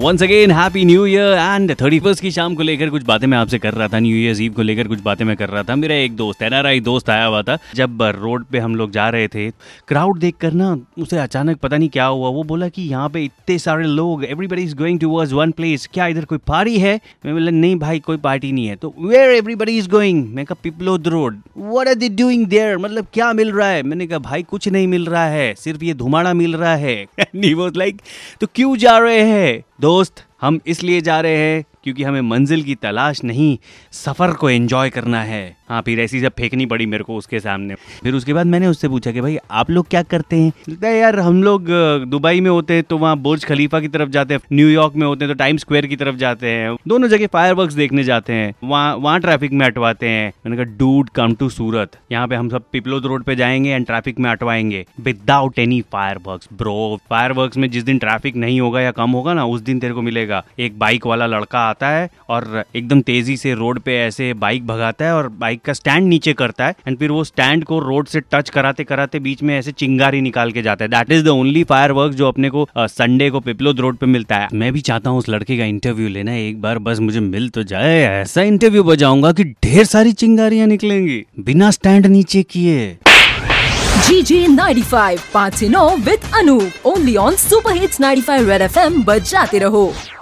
Once again happy new year and 31st की शाम को लेकर कुछ बातें मैं आपसे कर रहा था, न्यू ईयर्स ईव को लेकर कुछ बातें मैं कर रहा था। मेरा एक दोस्त एनआरआई दोस्त आया हुआ था। जब रोड पे हम लोग जा रहे थे, क्राउड देखकर ना उसे अचानक पता नहीं क्या हुआ, वो बोला कि यहाँ पे इतने सारे लोग, everybody is going towards one place, क्या इधर कोई पार्टी है? मैं बोला नहीं भाई कोई पार्टी नहीं है। तो वेयर एवरीबडी इज गोइंग? मैं कहा Piplod road. What are they doing there? मतलब क्या मिल रहा है? मैंने कहा भाई कुछ नहीं मिल रहा है, सिर्फ ये धुमाड़ा मिल रहा है। एंड ही वाज लाइक तो क्यों जा रहे हैं? दोस्त हम इसलिए जा रहे हैं क्योंकि हमें मंजिल की तलाश नहीं, सफर को एंजॉय करना है। हाँ, फिर ऐसी सब फेंकनी पड़ी मेरे को उसके सामने। फिर उसके बाद मैंने उससे पूछा कि भाई आप लोग क्या करते हैं? बोलता है यार हम लोग दुबई में होते हैं तो वहाँ बुर्ज खलीफा की तरफ जाते हैं, न्यूयॉर्क में होते हैं तो टाइम स्क्वायर की तरफ जाते हैं, दोनों जगह फायरवर्क्स देखने जाते हैं, वहाँ ट्रैफिक में अटवाते हैं। मैंने कहा डूड कम टू सूरत, यहाँ पे हम सब पिपलोद रोड पे जाएंगे एंड ट्रैफिक में अटवाएंगे without any fireworks. Bro fireworks में जिस दिन ट्रैफिक नहीं होगा या कम होगा ना, उस दिन तेरे को मिलेगा। एक बाइक वाला लड़का आता है और एकदम तेजी से रोड पे ऐसे बाइक भगाता है और बाइक का स्टैंड नीचे करता है एंड फिर वो स्टैंड को रोड से टच कराते कराते बीच में ऐसे चिंगारी निकाल के जाता है। That is the only fireworks जो अपने को संडे को पिपलोद रोड पे मिलता है। मैं भी चाहता हूँ उस लड़के का इंटरव्यू लेना एक बार, बस मुझे मिल तो जाए। ऐसा इंटरव्यू बजाऊंगा कि ढेर सारी चिंगारियां निकलेंगी बिना स्टैंड नीचे किए। GJ 95 5 से 9 with Anoop, only on super hits 95 red FM। बजाते रहो।